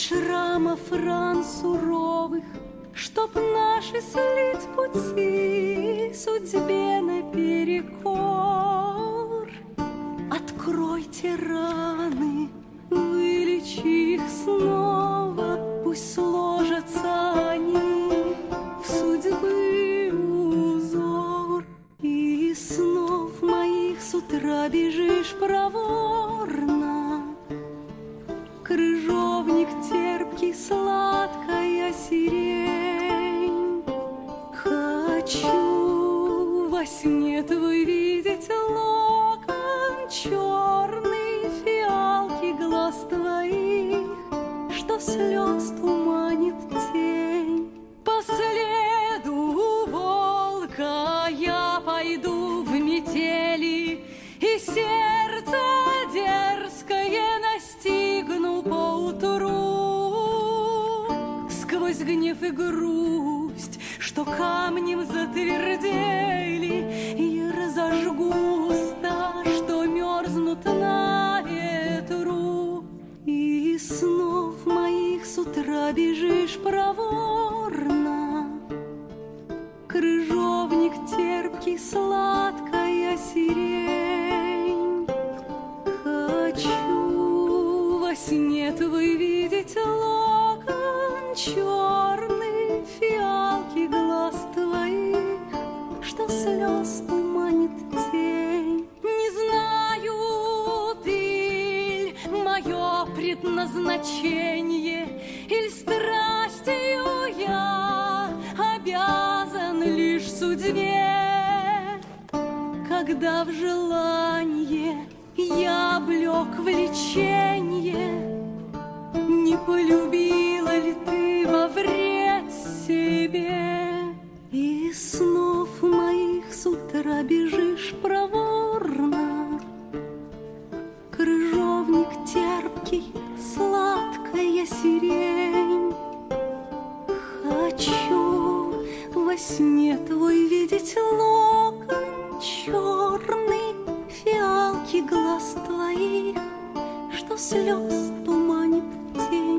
шрамов ран суровых, чтоб наши слить пути судьбе наперекор. Откройте раны, вылечи их снова, пусть сложатся они в судьбы узор. И снов моих с утра бежишь проворно, крыжовник терпкий, сладкая сирень. Хочу во сне твой видеть локон черный, фиалки глаз твоих, что слез туманит тень. По следу волка я пойду в метели, и сердце дерзкое настигну поутру. Сквозь гнев и грусть, что камнем затвердели, и разожгу уста, что мерзнут на ветру. И снов моих с утра бежишь проворно, крыжовник терпкий, сладкая сирень. Хочу во сне твой видеть локон черный, фиалки глаз твоих, что слез туманит тень. Не знаю, ты ль мое предназначение, иль страстью я обязан лишь судьбе. Когда в желание я облек влеченье, не полюбила ли ты во вред себе? И снов моих с утра бежишь проворно, крыжовник терпкий, сладкая сирень. Хочу во сне твой видеть локон черный, фиалки глаз твоих, что слез туманит тень.